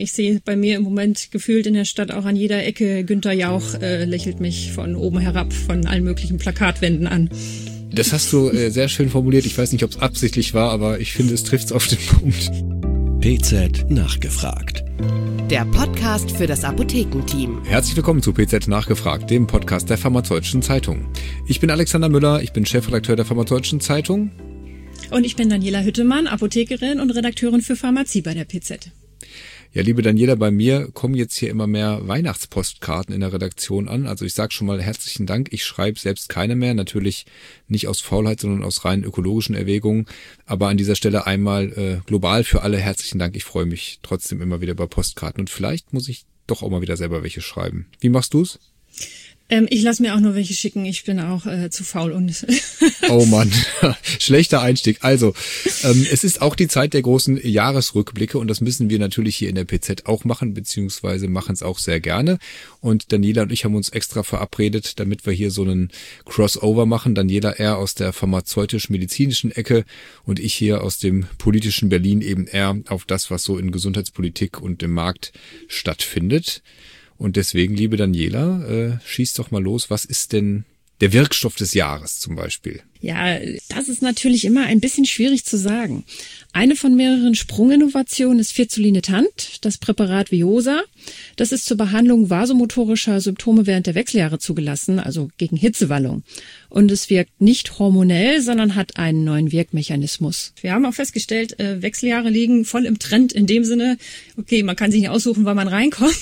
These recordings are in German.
Ich sehe bei mir im Moment gefühlt in der Stadt auch an jeder Ecke Günther Jauch lächelt mich von oben herab von allen möglichen Plakatwänden an. Das hast du sehr schön formuliert. Ich weiß nicht, ob es absichtlich war, aber ich finde, es trifft es auf den Punkt. PZ nachgefragt. Der Podcast für das Apothekenteam. Herzlich willkommen zu PZ nachgefragt, dem Podcast der Pharmazeutischen Zeitung. Ich bin Alexander Müller, ich bin Chefredakteur der Pharmazeutischen Zeitung. Und ich bin Daniela Hüttemann, Apothekerin und Redakteurin für Pharmazie bei der PZ. Ja, liebe Daniela, bei mir kommen jetzt hier immer mehr Weihnachtspostkarten in der Redaktion an. Also ich sage schon mal herzlichen Dank. Ich schreibe selbst keine mehr, natürlich nicht aus Faulheit, sondern aus rein ökologischen Erwägungen. Aber an dieser Stelle einmal global für alle herzlichen Dank. Ich freue mich trotzdem immer wieder über Postkarten und vielleicht muss ich doch auch mal wieder selber welche schreiben. Wie machst du's? Ich lasse mir auch nur welche schicken. Ich bin auch zu faul und Oh Mann, schlechter Einstieg. Also, es ist auch die Zeit der großen Jahresrückblicke und das müssen wir natürlich hier in der PZ auch machen, beziehungsweise machen es auch sehr gerne. Und Daniela und ich haben uns extra verabredet, damit wir hier so einen Crossover machen. Daniela eher aus der pharmazeutisch-medizinischen Ecke und ich hier aus dem politischen Berlin eben eher auf das, was so in Gesundheitspolitik und im Markt stattfindet. Und deswegen, liebe Daniela, schieß doch mal los. Was ist denn der Wirkstoff des Jahres zum Beispiel? Ja, das ist natürlich immer ein bisschen schwierig zu sagen. Eine von mehreren Sprunginnovationen ist Fezolinetant, das Präparat Veosa. Das ist zur Behandlung vasomotorischer Symptome während der Wechseljahre zugelassen, also gegen Hitzewallung. Und es wirkt nicht hormonell, sondern hat einen neuen Wirkmechanismus. Wir haben auch festgestellt, Wechseljahre liegen voll im Trend in dem Sinne, okay, man kann sich nicht aussuchen, wann man reinkommt,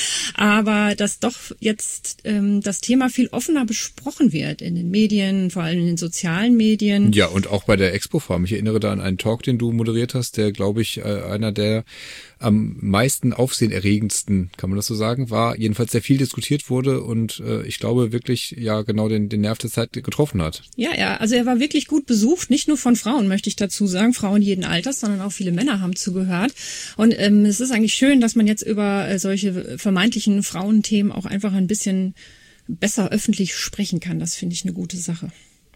aber dass doch jetzt das Thema viel offener besprochen wird in den Medien, vor allem in den sozialen Medien. Ja, und auch bei der Expo-Farm. Ich erinnere da an einen Talk, den du moderiert hast, der, glaube ich, einer der am meisten aufsehenerregendsten, kann man das so sagen, war. Jedenfalls sehr viel diskutiert wurde und ich glaube wirklich ja genau den Nerv der Zeit getroffen hat. Ja, also er war wirklich gut besucht, nicht nur von Frauen, möchte ich dazu sagen, Frauen jeden Alters, sondern auch viele Männer haben zugehört. Und es ist eigentlich schön, dass man jetzt über solche vermeintlichen Frauenthemen auch einfach ein bisschen besser öffentlich sprechen kann. Das finde ich eine gute Sache.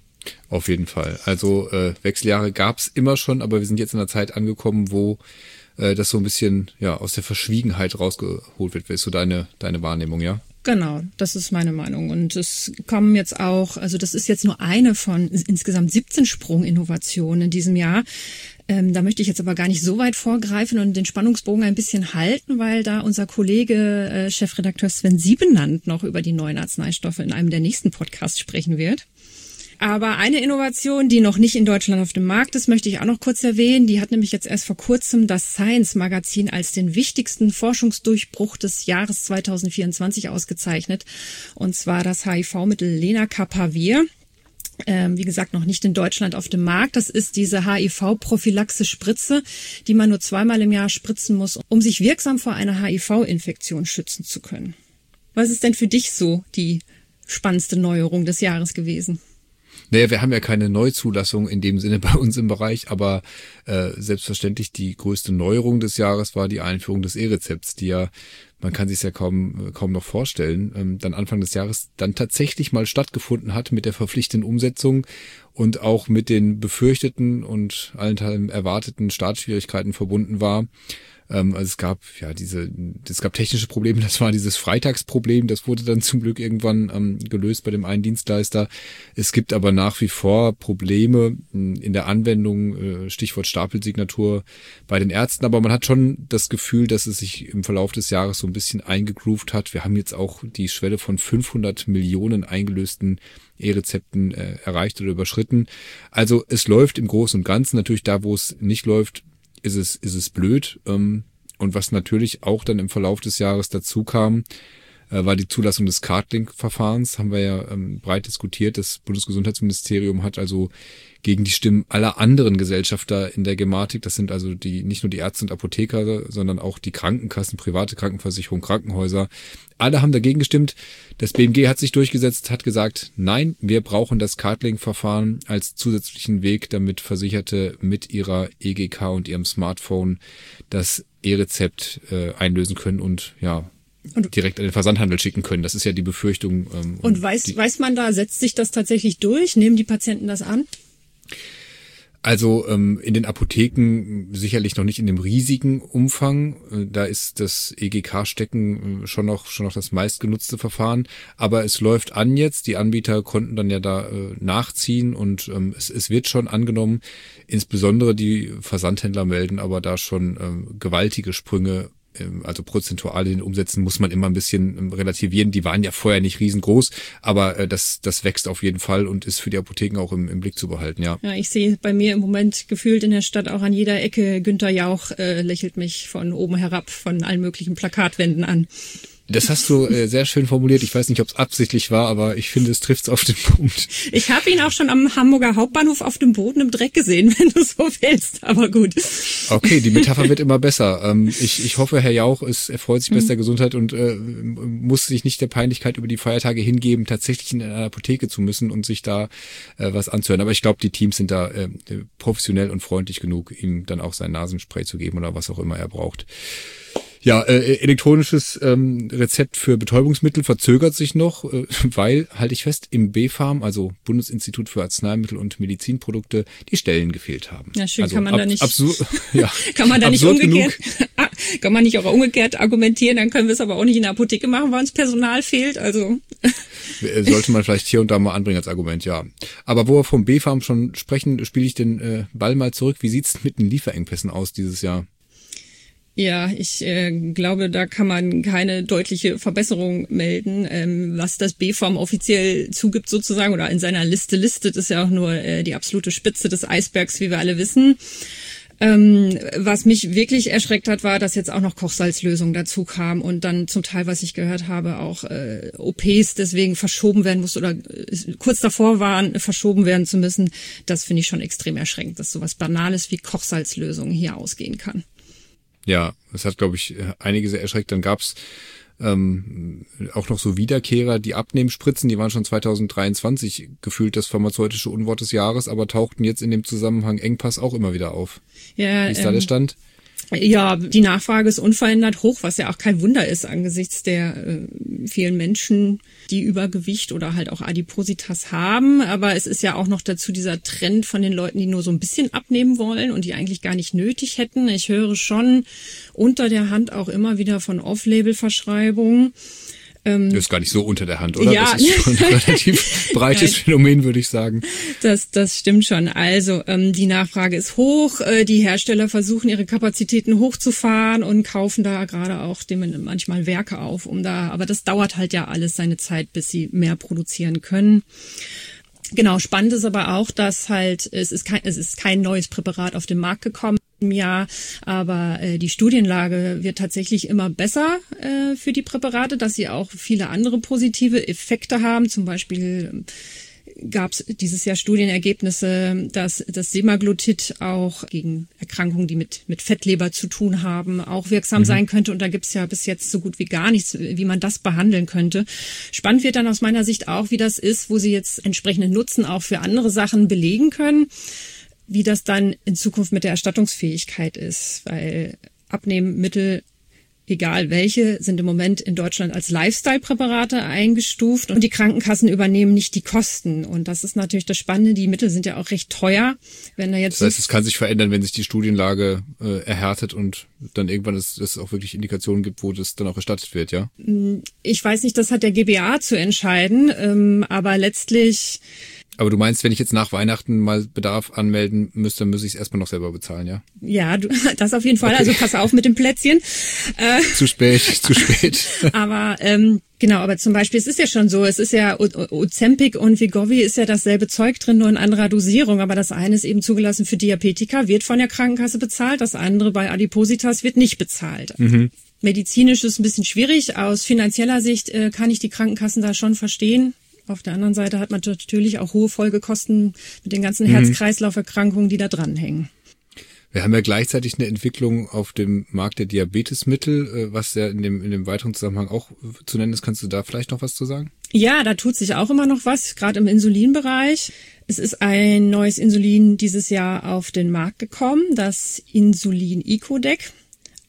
Auf jeden Fall. Also Wechseljahre gab's immer schon, aber wir sind jetzt in einer Zeit angekommen, wo das so ein bisschen ja aus der Verschwiegenheit rausgeholt wird. Ist so deine Wahrnehmung, ja? Genau, das ist meine Meinung. Und es kommen jetzt auch, also das ist jetzt nur eine von insgesamt 17 Sprunginnovationen in diesem Jahr. Da möchte ich jetzt aber gar nicht so weit vorgreifen und den Spannungsbogen ein bisschen halten, weil da unser Kollege Chefredakteur Sven Siebenand noch über die neuen Arzneistoffe in einem der nächsten Podcasts sprechen wird. Aber eine Innovation, die noch nicht in Deutschland auf dem Markt ist, möchte ich auch noch kurz erwähnen. Die hat nämlich jetzt erst vor kurzem das Science-Magazin als den wichtigsten Forschungsdurchbruch des Jahres 2024 ausgezeichnet. Und zwar das HIV-Mittel Lenacapavir. Wie gesagt, noch nicht in Deutschland auf dem Markt. Das ist diese HIV-Prophylaxe-Spritze, die man nur 2-mal im Jahr spritzen muss, um sich wirksam vor einer HIV-Infektion schützen zu können. Was ist denn für dich so die spannendste Neuerung des Jahres gewesen? Naja, wir haben ja keine Neuzulassung in dem Sinne bei uns im Bereich, aber selbstverständlich die größte Neuerung des Jahres war die Einführung des E-Rezepts, die ja, man kann sich ja kaum noch vorstellen, dann Anfang des Jahres dann tatsächlich mal stattgefunden hat mit der verpflichtenden Umsetzung und auch mit den befürchteten und allenthalben erwarteten Startschwierigkeiten verbunden war. Also es gab technische Probleme, das war dieses Freitagsproblem, das wurde dann zum Glück irgendwann gelöst bei dem einen Dienstleister. Es gibt aber nach wie vor Probleme in der Anwendung, Stichwort Stapelsignatur bei den Ärzten, aber man hat schon das Gefühl, dass es sich im Verlauf des Jahres so ein bisschen eingegroovt hat. Wir haben jetzt auch die Schwelle von 500 Millionen eingelösten E-Rezepten erreicht oder überschritten. Also es läuft im Großen und Ganzen, natürlich da, wo es nicht läuft, ist es blöd. Und was natürlich auch dann im Verlauf des Jahres dazu kam, war die Zulassung des CardLink-Verfahrens. Haben wir ja breit diskutiert. Das Bundesgesundheitsministerium hat also gegen die Stimmen aller anderen Gesellschafter in der Gematik, das sind also nicht nur die Ärzte und Apotheker, sondern auch die Krankenkassen, private Krankenversicherung, Krankenhäuser, alle haben dagegen gestimmt. Das BMG hat sich durchgesetzt, hat gesagt, nein, wir brauchen das CardLink-Verfahren als zusätzlichen Weg, damit Versicherte mit ihrer EGK und ihrem Smartphone das E-Rezept einlösen können und direkt an den Versandhandel schicken können. Das ist ja die Befürchtung. Und weiß man da, setzt sich das tatsächlich durch? Nehmen die Patienten das an? Also in den Apotheken sicherlich noch nicht in dem riesigen Umfang. Da ist das EGK-Stecken schon noch das meistgenutzte Verfahren. Aber es läuft an jetzt. Die Anbieter konnten dann ja da nachziehen und es wird schon angenommen. Insbesondere die Versandhändler melden aber da schon gewaltige Sprünge. Also prozentual in den Umsätzen muss man immer ein bisschen relativieren. Die waren ja vorher nicht riesengroß, aber das wächst auf jeden Fall und ist für die Apotheken auch im Blick zu behalten, ja. Ja, ich sehe bei mir im Moment gefühlt in der Stadt auch an jeder Ecke Günther Jauch lächelt mich von oben herab von allen möglichen Plakatwänden an. Das hast du sehr schön formuliert. Ich weiß nicht, ob es absichtlich war, aber ich finde, es trifft's auf den Punkt. Ich habe ihn auch schon am Hamburger Hauptbahnhof auf dem Boden im Dreck gesehen, wenn du so willst, aber gut. Okay, die Metapher wird immer besser. Ich hoffe, Herr Jauch erfreut sich bester Gesundheit und muss sich nicht der Peinlichkeit über die Feiertage hingeben, tatsächlich in einer Apotheke zu müssen und sich da was anzuhören. Aber ich glaube, die Teams sind da professionell und freundlich genug, ihm dann auch sein Nasenspray zu geben oder was auch immer er braucht. Ja, elektronisches Rezept für Betäubungsmittel verzögert sich noch, weil, halte ich fest, im BfArM, also Bundesinstitut für Arzneimittel und Medizinprodukte, die Stellen gefehlt haben. Ja, schön, also kann man da nicht, ja, kann man da nicht umgekehrt, genug. Kann man nicht auch umgekehrt argumentieren, dann können wir es aber auch nicht in der Apotheke machen, weil uns Personal fehlt, also. Sollte man vielleicht hier und da mal anbringen als Argument, ja. Aber wo wir vom BfArM schon sprechen, spiele ich den Ball mal zurück. Wie sieht's mit den Lieferengpässen aus dieses Jahr? Ja, ich glaube, da kann man keine deutliche Verbesserung melden. Was das BfArM offiziell zugibt sozusagen oder in seiner Liste listet, ist ja auch nur die absolute Spitze des Eisbergs, wie wir alle wissen. Was mich wirklich erschreckt hat, war, dass jetzt auch noch Kochsalzlösungen dazu kam und dann zum Teil, was ich gehört habe, auch OPs deswegen verschoben werden mussten oder kurz davor waren, verschoben werden zu müssen. Das finde ich schon extrem erschreckend, dass sowas Banales wie Kochsalzlösungen hier ausgehen kann. Ja, das hat, glaube ich, einige sehr erschreckt. Dann gab's auch noch so Wiederkehrer, die Abnehmspritzen, die waren schon 2023 gefühlt das pharmazeutische Unwort des Jahres, aber tauchten jetzt in dem Zusammenhang Engpass auch immer wieder auf. Ja, wie ist da der Stand? Ja, die Nachfrage ist unverändert hoch, was ja auch kein Wunder ist angesichts der vielen Menschen, die Übergewicht oder halt auch Adipositas haben. Aber es ist ja auch noch dazu dieser Trend von den Leuten, die nur so ein bisschen abnehmen wollen und die eigentlich gar nicht nötig hätten. Ich höre schon unter der Hand auch immer wieder von Off-Label-Verschreibungen. Das ist gar nicht so unter der Hand, oder? Ja. Das ist schon ein relativ breites Phänomen, würde ich sagen. Das stimmt schon. Also die Nachfrage ist hoch. Die Hersteller versuchen, ihre Kapazitäten hochzufahren und kaufen da gerade auch manchmal Werke auf, aber das dauert halt ja alles seine Zeit, bis sie mehr produzieren können. Genau, spannend ist aber auch, dass halt es ist kein neues Präparat auf den Markt gekommen im Jahr, aber die Studienlage wird tatsächlich immer besser für die Präparate, dass sie auch viele andere positive Effekte haben. Zum Beispiel gab es dieses Jahr Studienergebnisse, dass das Semaglutid auch gegen Erkrankungen, die mit Fettleber zu tun haben, auch wirksam sein könnte. Und da gibt es ja bis jetzt so gut wie gar nichts, wie man das behandeln könnte. Spannend wird dann aus meiner Sicht auch, wie das ist, wo sie jetzt entsprechenden Nutzen auch für andere Sachen belegen können, wie das dann in Zukunft mit der Erstattungsfähigkeit ist. Weil Abnehmmittel, egal welche, sind im Moment in Deutschland als Lifestyle-Präparate eingestuft und die Krankenkassen übernehmen nicht die Kosten. Und das ist natürlich das Spannende. Die Mittel sind ja auch recht teuer. Wenn da jetzt das heißt, es kann sich verändern, wenn sich die Studienlage erhärtet und dann irgendwann es auch wirklich Indikationen gibt, wo das dann auch erstattet wird, ja? Ich weiß nicht, das hat der GBA zu entscheiden, aber letztlich... Aber du meinst, wenn ich jetzt nach Weihnachten mal Bedarf anmelden müsste, dann muss ich es erstmal noch selber bezahlen, ja? Ja, das auf jeden Fall. Okay. Also pass auf mit dem Plätzchen. Zu spät. Aber genau, aber zum Beispiel, es ist ja schon so, es ist ja Ozempic und Wegovy ist ja dasselbe Zeug drin, nur in anderer Dosierung. Aber das eine ist eben zugelassen für Diabetiker, wird von der Krankenkasse bezahlt. Das andere bei Adipositas wird nicht bezahlt. Mhm. Medizinisch ist es ein bisschen schwierig. Aus finanzieller Sicht kann ich die Krankenkassen da schon verstehen. Auf der anderen Seite hat man natürlich auch hohe Folgekosten mit den ganzen Herz-Kreislauf-Erkrankungen, die da dranhängen. Wir haben ja gleichzeitig eine Entwicklung auf dem Markt der Diabetesmittel, was ja in dem weiteren Zusammenhang auch zu nennen ist. Kannst du da vielleicht noch was zu sagen? Ja, da tut sich auch immer noch was, gerade im Insulinbereich. Es ist ein neues Insulin dieses Jahr auf den Markt gekommen, das Insulin Icodec.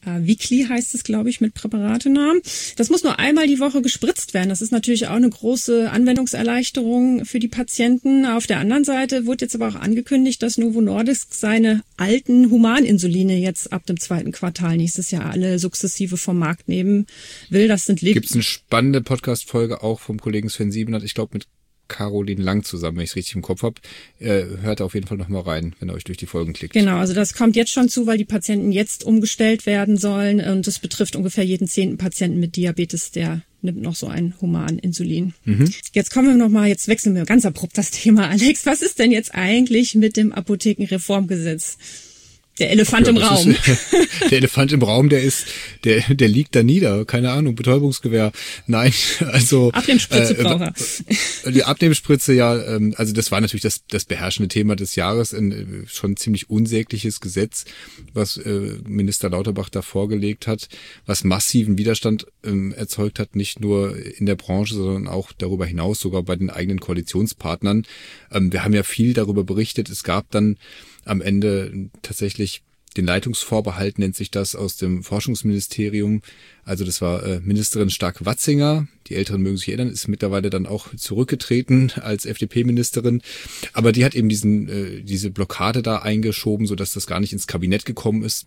Weekly heißt es, glaube ich, mit Präparatenamen. Das muss nur einmal die Woche gespritzt werden. Das ist natürlich auch eine große Anwendungserleichterung für die Patienten. Auf der anderen Seite wurde jetzt aber auch angekündigt, dass Novo Nordisk seine alten Humaninsuline jetzt ab dem 2. Quartal nächstes Jahr alle sukzessive vom Markt nehmen will. Das sind Gibt's eine spannende Podcast-Folge auch vom Kollegen Sven Siebennert, ich glaube mit Caroline Lang zusammen, wenn ich es richtig im Kopf habe. Hört auf jeden Fall nochmal rein, wenn ihr euch durch die Folgen klickt. Genau, also das kommt jetzt schon zu, weil die Patienten jetzt umgestellt werden sollen und das betrifft ungefähr jeden 10. Patienten mit Diabetes, der nimmt noch so ein Humaninsulin. Jetzt kommen wir nochmal, jetzt wechseln wir ganz abrupt das Thema, Alex. Was ist denn jetzt eigentlich mit dem Apothekenreformgesetz? Der Elefant im Raum. Der Elefant im Raum, der liegt da nieder. Keine Ahnung, Betäubungsgewehr. Nein, also. Abnehmspritze braucht er. Die Abnehmspritze, ja, also das war natürlich das beherrschende Thema des Jahres, ein schon ziemlich unsägliches Gesetz, was Minister Lauterbach da vorgelegt hat, was massiven Widerstand erzeugt hat, nicht nur in der Branche, sondern auch darüber hinaus, sogar bei den eigenen Koalitionspartnern. Wir haben ja viel darüber berichtet. Es gab dann am Ende tatsächlich den Leitungsvorbehalt, nennt sich das, aus dem Forschungsministerium. Also das war Ministerin Stark-Watzinger. Die Älteren mögen sich erinnern, ist mittlerweile dann auch zurückgetreten als FDP-Ministerin. Aber die hat eben diese Blockade da eingeschoben, sodass das gar nicht ins Kabinett gekommen ist.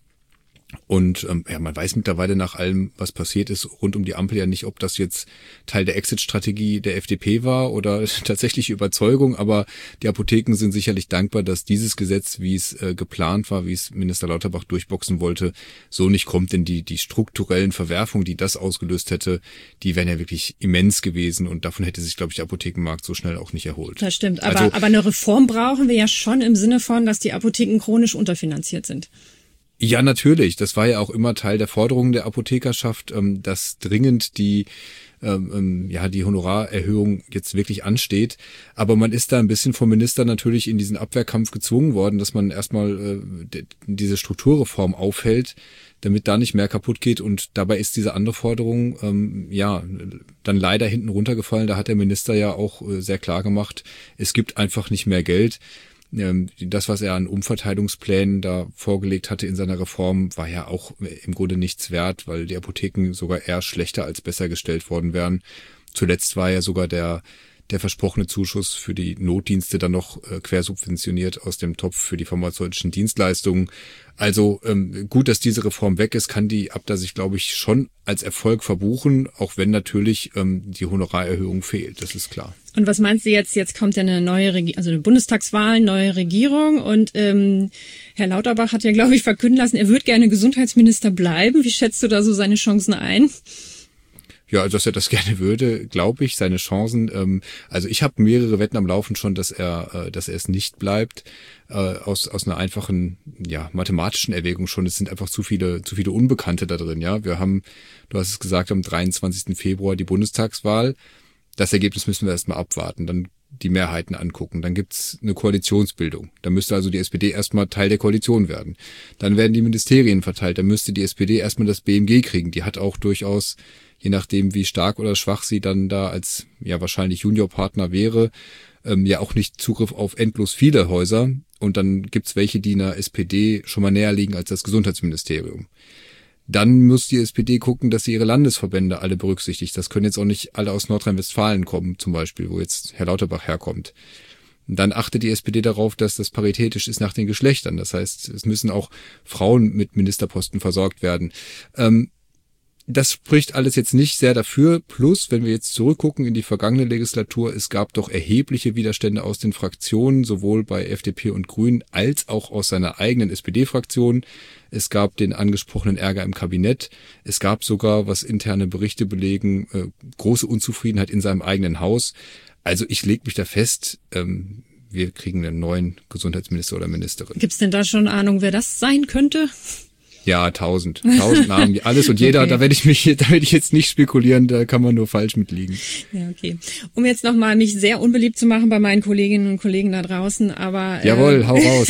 Und man weiß mittlerweile nach allem, was passiert ist, rund um die Ampel ja nicht, ob das jetzt Teil der Exit-Strategie der FDP war oder tatsächliche Überzeugung. Aber die Apotheken sind sicherlich dankbar, dass dieses Gesetz, wie es geplant war, wie es Minister Lauterbach durchboxen wollte, so nicht kommt. Denn die strukturellen Verwerfungen, die das ausgelöst hätte, die wären ja wirklich immens gewesen. Und davon hätte sich, glaube ich, der Apothekenmarkt so schnell auch nicht erholt. Das stimmt. Aber eine Reform brauchen wir ja schon im Sinne von, dass die Apotheken chronisch unterfinanziert sind. Ja, natürlich. Das war ja auch immer Teil der Forderungen der Apothekerschaft, dass dringend die Honorarerhöhung jetzt wirklich ansteht. Aber man ist da ein bisschen vom Minister natürlich in diesen Abwehrkampf gezwungen worden, dass man erstmal diese Strukturreform aufhält, damit da nicht mehr kaputt geht. Und dabei ist diese andere Forderung dann leider hinten runtergefallen. Da hat der Minister ja auch sehr klar gemacht, es gibt einfach nicht mehr Geld. Das, was er an Umverteilungsplänen da vorgelegt hatte in seiner Reform, war ja auch im Grunde nichts wert, weil die Apotheken sogar eher schlechter als besser gestellt worden wären. Zuletzt war ja sogar der versprochene Zuschuss für die Notdienste dann noch quersubventioniert aus dem Topf für die pharmazeutischen Dienstleistungen. Also gut, dass diese Reform weg ist, kann die Abda sich, glaube ich, schon als Erfolg verbuchen, auch wenn natürlich die Honorarerhöhung fehlt, das ist klar. Und was meinst du jetzt? Jetzt kommt ja eine neue eine Bundestagswahl, neue Regierung und Herr Lauterbach hat ja, glaube ich, verkünden lassen, er würde gerne Gesundheitsminister bleiben. Wie schätzt du da so seine Chancen ein? Ja, also dass er das gerne würde, glaube ich, seine Chancen. Also ich habe mehrere Wetten am Laufen schon, dass er es nicht bleibt, aus einer einfachen, mathematischen Erwägung schon. Es sind einfach zu viele Unbekannte da drin. Ja, wir haben, du hast es gesagt, am 23. Februar die Bundestagswahl. Das Ergebnis müssen wir erstmal abwarten, dann die Mehrheiten angucken. Dann gibt's eine Koalitionsbildung. Da müsste also die SPD erstmal Teil der Koalition werden. Dann werden die Ministerien verteilt. Dann müsste die SPD erstmal das BMG kriegen. Die hat auch durchaus, je nachdem wie stark oder schwach sie dann da als wahrscheinlich Juniorpartner wäre, auch nicht Zugriff auf endlos viele Häuser. Und dann gibt's welche, die in der SPD schon mal näher liegen als das Gesundheitsministerium. Dann muss die SPD gucken, dass sie ihre Landesverbände alle berücksichtigt. Das können jetzt auch nicht alle aus Nordrhein-Westfalen kommen, zum Beispiel, wo jetzt Herr Lauterbach herkommt. Und dann achtet die SPD darauf, dass das paritätisch ist nach den Geschlechtern. Das heißt, es müssen auch Frauen mit Ministerposten versorgt werden. Das spricht alles jetzt nicht sehr dafür. Plus, wenn wir jetzt zurückgucken in die vergangene Legislatur, es gab doch erhebliche Widerstände aus den Fraktionen, sowohl bei FDP und Grünen als auch aus seiner eigenen SPD-Fraktion. Es gab den angesprochenen Ärger im Kabinett. Es gab sogar, was interne Berichte belegen, große Unzufriedenheit in seinem eigenen Haus. Also ich lege mich da fest, wir kriegen einen neuen Gesundheitsminister oder Ministerin. Gibt's denn da schon Ahnung, wer das sein könnte? Ja, 1000 Namen, alles und jeder, okay. Da werde ich jetzt nicht spekulieren, da kann man nur falsch mitliegen. Ja, okay. Um jetzt nochmal mich sehr unbeliebt zu machen bei meinen Kolleginnen und Kollegen da draußen, aber... Jawohl, hau raus.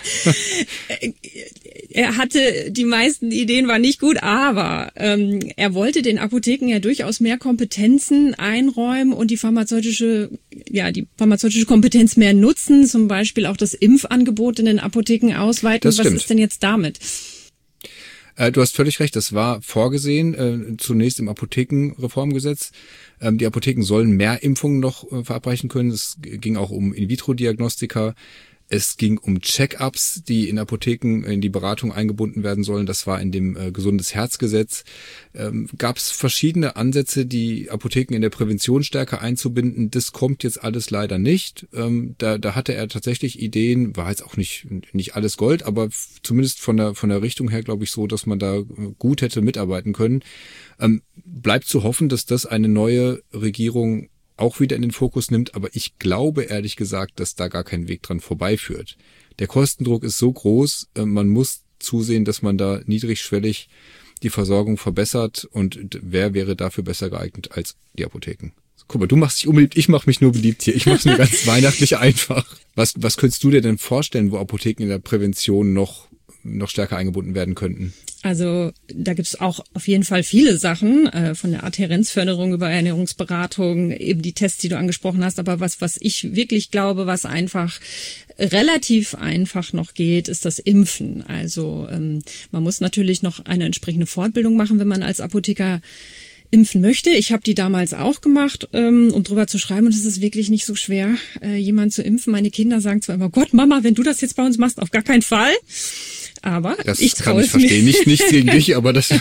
Er hatte, die meisten Ideen waren nicht gut, aber er wollte den Apotheken ja durchaus mehr Kompetenzen einräumen und die pharmazeutische Kompetenz mehr nutzen, zum Beispiel auch das Impfangebot in den Apotheken ausweiten. Was ist denn jetzt damit? Du hast völlig recht, das war vorgesehen, zunächst im Apothekenreformgesetz. Die Apotheken sollen mehr Impfungen noch verabreichen können. Es ging auch um In-vitro-Diagnostika. Es ging um Check-ups, die in Apotheken in die Beratung eingebunden werden sollen. Das war in dem Gesundes Herzgesetz. Gab es verschiedene Ansätze, die Apotheken in der Prävention stärker einzubinden. Das kommt jetzt alles leider nicht. Da hatte er tatsächlich Ideen, war jetzt auch nicht alles Gold, aber zumindest von der Richtung her glaube ich so, dass man da gut hätte mitarbeiten können. Bleibt zu hoffen, dass das eine neue Regierung auch wieder in den Fokus nimmt, aber ich glaube ehrlich gesagt, dass da gar kein Weg dran vorbeiführt. Der Kostendruck ist so groß, man muss zusehen, dass man da niedrigschwellig die Versorgung verbessert und wer wäre dafür besser geeignet als die Apotheken? Guck mal, du machst dich unbeliebt, ich mache mich nur beliebt hier. Ich mache es mir ganz weihnachtlich einfach. Was könntest du dir denn vorstellen, wo Apotheken in der Prävention noch stärker eingebunden werden könnten? Also da gibt's auch auf jeden Fall viele Sachen, von der Adhärenzförderung über Ernährungsberatung, eben die Tests, die du angesprochen hast. Aber was ich wirklich glaube, was einfach relativ einfach noch geht, ist das Impfen. Also man muss natürlich noch eine entsprechende Fortbildung machen, wenn man als Apotheker impfen möchte. Ich habe die damals auch gemacht, um drüber zu schreiben, und es ist wirklich nicht so schwer, jemanden zu impfen. Meine Kinder sagen zwar immer, Gott, Mama, wenn du das jetzt bei uns machst, auf gar keinen Fall. Aber das ich kann ich verstehen, nicht gegen dich, aber du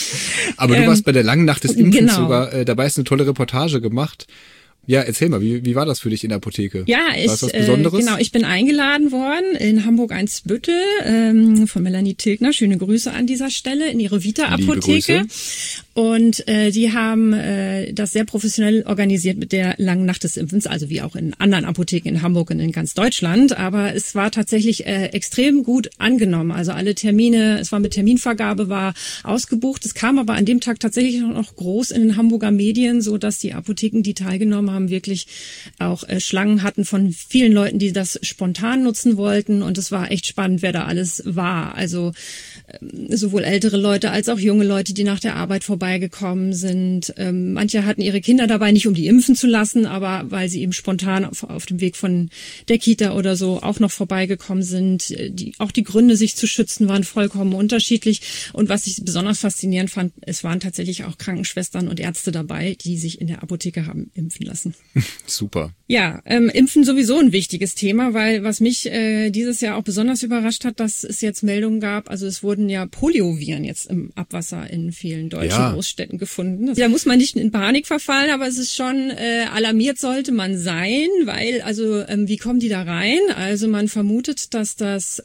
warst bei der langen Nacht des Impfens sogar, dabei ist eine tolle Reportage gemacht. Ja, erzähl mal, wie war das für dich in der Apotheke? Ja, war das was Besonderes? Genau, ich bin eingeladen worden in Hamburg-Eimsbüttel von Melanie Tilgner. Schöne Grüße an dieser Stelle in ihre Vita-Apotheke. Und die haben das sehr professionell organisiert mit der langen Nacht des Impfens, also wie auch in anderen Apotheken in Hamburg und in ganz Deutschland. Aber es war tatsächlich extrem gut angenommen. Also alle Termine, es war mit Terminvergabe, war ausgebucht. Es kam aber an dem Tag tatsächlich noch groß in den Hamburger Medien, so dass die Apotheken, die teilgenommen haben, wirklich auch Schlangen hatten von vielen Leuten, die das spontan nutzen wollten. Und es war echt spannend, wer da alles war. Also sowohl ältere Leute als auch junge Leute, die nach der Arbeit vorbeigekommen sind. Manche hatten ihre Kinder dabei, nicht um die impfen zu lassen, aber weil sie eben spontan auf dem Weg von der Kita oder so auch noch vorbeigekommen sind. Auch die Gründe, sich zu schützen, waren vollkommen unterschiedlich. Und was ich besonders faszinierend fand, es waren tatsächlich auch Krankenschwestern und Ärzte dabei, die sich in der Apotheke haben impfen lassen. Super. Ja, Impfen sowieso ein wichtiges Thema, weil was mich dieses Jahr auch besonders überrascht hat, dass es jetzt Meldungen gab, also es wurden ja Polioviren jetzt im Abwasser in vielen deutschen Großstädten gefunden. Da muss man nicht in Panik verfallen, aber es ist schon alarmiert sollte man sein, weil wie kommen die da rein? Also man vermutet, dass das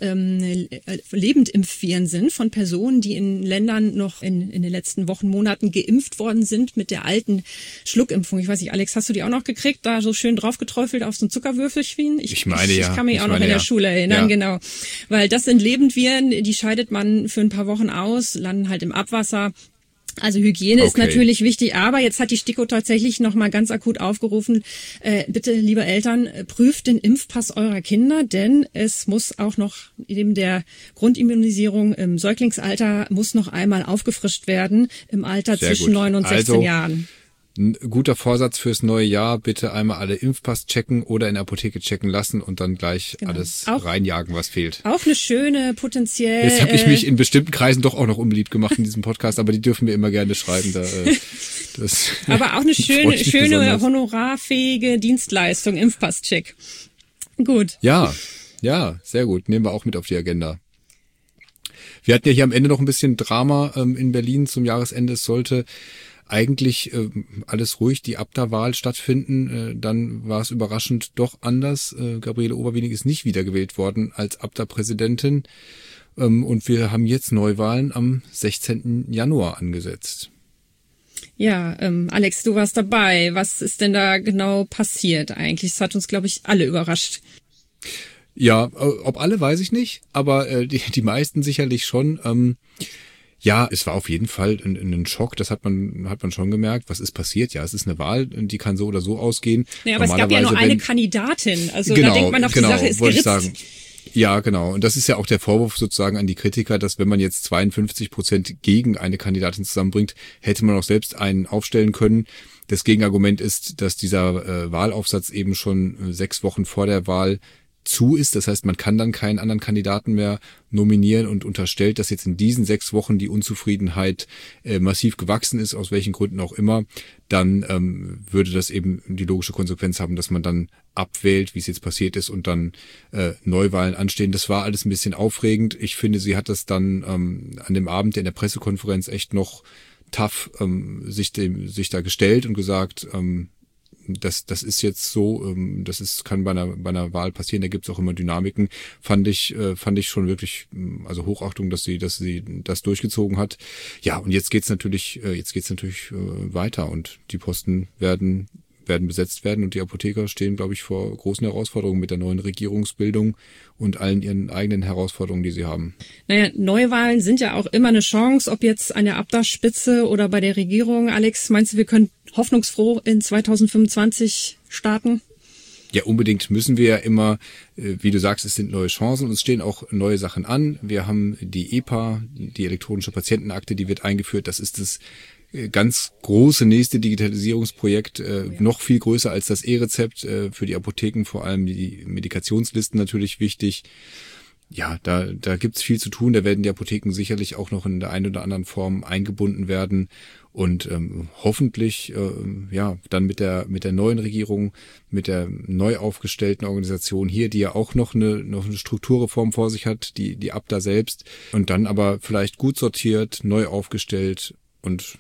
Lebendimpfviren sind von Personen, die in Ländern noch in den letzten Wochen, Monaten geimpft worden sind mit der alten Schluckimpfung. Ich weiß nicht, Alex, hast du die auch noch gekriegt? Da so schön drauf geträufelt auf so ein Zuckerwürfelchen? Ich meine, ich kann mich auch noch in der Schule erinnern, genau. Weil das sind Lebendviren, die scheidet man für ein paar Wochen aus, landen halt im Abwasser. Also Hygiene ist natürlich wichtig, aber jetzt hat die STIKO tatsächlich noch mal ganz akut aufgerufen, bitte, liebe Eltern, prüft den Impfpass eurer Kinder, denn es muss auch noch neben der Grundimmunisierung im Säuglingsalter muss noch einmal aufgefrischt werden im Alter zwischen 9 und 16 Jahren. Ein guter Vorsatz fürs neue Jahr, bitte einmal alle Impfpass checken oder in der Apotheke checken lassen und dann gleich alles reinjagen, was fehlt. Auch eine schöne potenziell... Jetzt habe ich mich in bestimmten Kreisen doch auch noch unbeliebt gemacht in diesem Podcast, aber die dürfen mir immer gerne schreiben. Aber auch eine schöne honorarfähige Dienstleistung, Impfpass-Check. Gut. Ja, sehr gut. Nehmen wir auch mit auf die Agenda. Wir hatten ja hier am Ende noch ein bisschen Drama in Berlin zum Jahresende. Es sollte eigentlich alles ruhig, die Abda-Wahl stattfinden. Dann war es überraschend doch anders. Gabriele Oberwenig ist nicht wiedergewählt worden als Abda-Präsidentin. Und wir haben jetzt Neuwahlen am 16. Januar angesetzt. Ja, Alex, du warst dabei. Was ist denn da genau passiert eigentlich? Das hat uns, glaube ich, alle überrascht. Ja, ob alle, weiß ich nicht, aber die meisten sicherlich schon. Ja, es war auf jeden Fall ein Schock, das hat man schon gemerkt. Was ist passiert? Ja, es ist eine Wahl, die kann so oder so ausgehen. Naja, aber es gab ja nur eine Kandidatin, also da denkt man noch, die Sache ist geritzt. Sagen. Ja, genau. Und das ist ja auch der Vorwurf sozusagen an die Kritiker, dass wenn man jetzt 52% gegen eine Kandidatin zusammenbringt, hätte man auch selbst einen aufstellen können. Das Gegenargument ist, dass dieser Wahlaufsatz eben schon 6 Wochen vor der Wahl zu ist. Das heißt, man kann dann keinen anderen Kandidaten mehr nominieren und unterstellt, dass jetzt in diesen 6 Wochen die Unzufriedenheit massiv gewachsen ist, aus welchen Gründen auch immer, dann würde das eben die logische Konsequenz haben, dass man dann abwählt, wie es jetzt passiert ist und dann Neuwahlen anstehen. Das war alles ein bisschen aufregend. Ich finde, sie hat das dann an dem Abend in der Pressekonferenz echt noch tough sich da gestellt und gesagt, das ist jetzt so, kann bei einer Wahl passieren, da gibt's auch immer Dynamiken, fand ich schon wirklich, also Hochachtung, dass sie das durchgezogen hat. Ja, und jetzt geht's natürlich weiter und die Posten werden besetzt werden und die Apotheker stehen, glaube ich, vor großen Herausforderungen mit der neuen Regierungsbildung und allen ihren eigenen Herausforderungen, die sie haben. Naja, Neuwahlen sind ja auch immer eine Chance, ob jetzt an der Abda-Spitze oder bei der Regierung. Alex, meinst du, wir können hoffnungsfroh in 2025 starten? Ja, unbedingt müssen wir ja immer, wie du sagst, es sind neue Chancen und es stehen auch neue Sachen an. Wir haben die EPA, die elektronische Patientenakte, die wird eingeführt. Das ist das ganz große nächste Digitalisierungsprojekt, noch viel größer als das E-Rezept, für die Apotheken, vor allem die Medikationslisten natürlich wichtig. Ja, da gibt's viel zu tun, da werden die Apotheken sicherlich auch noch in der einen oder anderen Form eingebunden werden und hoffentlich dann mit der neuen Regierung, mit der neu aufgestellten Organisation hier, die ja auch noch eine Strukturreform vor sich hat, die Abda selbst, und dann aber vielleicht gut sortiert, neu aufgestellt und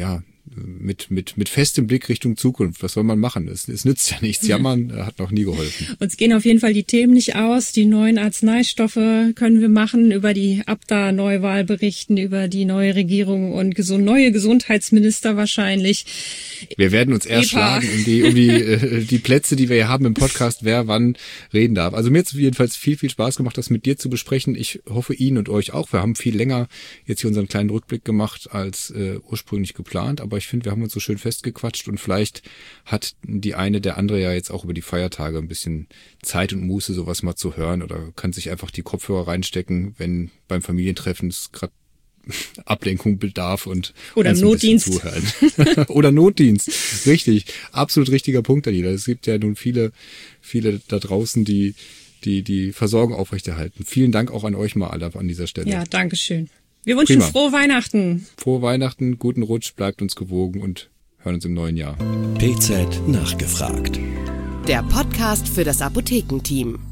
mit festem Blick Richtung Zukunft. Was soll man machen? Es nützt ja nichts. Jammern hat noch nie geholfen. Uns gehen auf jeden Fall die Themen nicht aus. Die neuen Arzneistoffe können wir machen, über die Abda-Neuwahl berichten, über die neue Regierung und neue Gesundheitsminister wahrscheinlich. Wir werden uns erst schlagen um die Plätze, die wir hier haben im Podcast, wer wann reden darf. Also mir hat es jedenfalls viel, viel Spaß gemacht, das mit dir zu besprechen. Ich hoffe, Ihnen und euch auch. Wir haben viel länger jetzt hier unseren kleinen Rückblick gemacht als ursprünglich geplant, aber ich finde, wir haben uns so schön festgequatscht und vielleicht hat die eine der andere ja jetzt auch über die Feiertage ein bisschen Zeit und Muße, sowas mal zu hören, oder kann sich einfach die Kopfhörer reinstecken, wenn beim Familientreffen es gerade Ablenkung bedarf und oder Notdienst zuhören. Oder Notdienst. Richtig. Absolut richtiger Punkt, Daniela. Es gibt ja nun viele da draußen, die Versorgung aufrechterhalten. Vielen Dank auch an euch mal alle an dieser Stelle. Ja, danke schön. Wir wünschen frohe Weihnachten. Frohe Weihnachten, guten Rutsch, bleibt uns gewogen und hören uns im neuen Jahr. PZ nachgefragt. Der Podcast für das Apothekenteam.